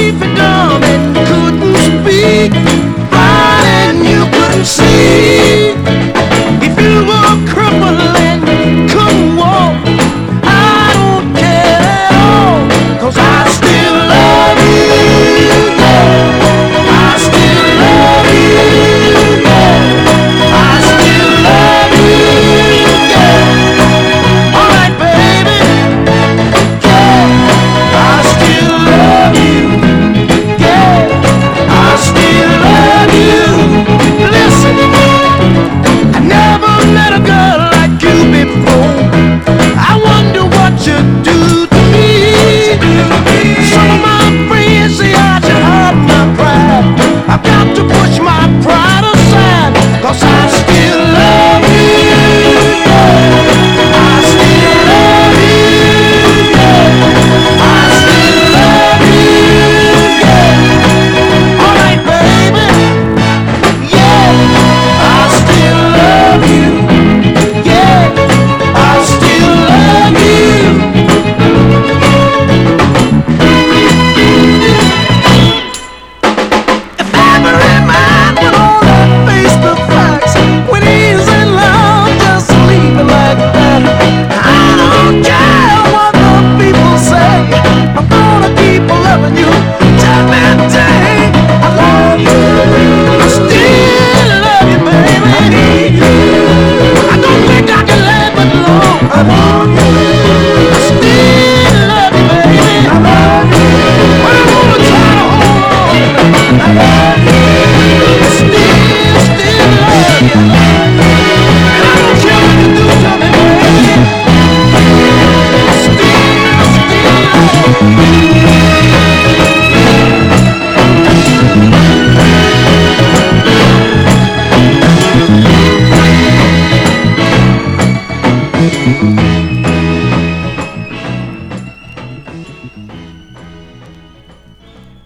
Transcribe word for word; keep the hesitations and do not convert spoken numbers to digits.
if you're dumb and couldn't speak, blind and you couldn't see, if you were crippled and couldn't walk, I don't care at all, 'cause I still love you, yeah. I still love you, yeah. I still love you, yeah. All right, baby, yeah. I still love you, yeah. I still love you. Listen, I never met a girl like you before. I wonder what you do to me. Some of my friends say I should hide my pride. I've got to push my pride aside, 'cause I still love you, yeah. I still love you, yeah. I still love you, yeah. All right, baby, yeah. I still love you, yeah. I still love you. If every man would only face the facts, when he's in love, just leave it like that. I don't care what the people say, I'm gonna keep loving you till midday. I love you, I still love you, baby. I need you, I don't think I can live it long. I want you, I still love you, baby. I love you, but I'm gonna try to hold on. I love you, I still, still love you. And I don't care what you do to me, baby. I still, still love you.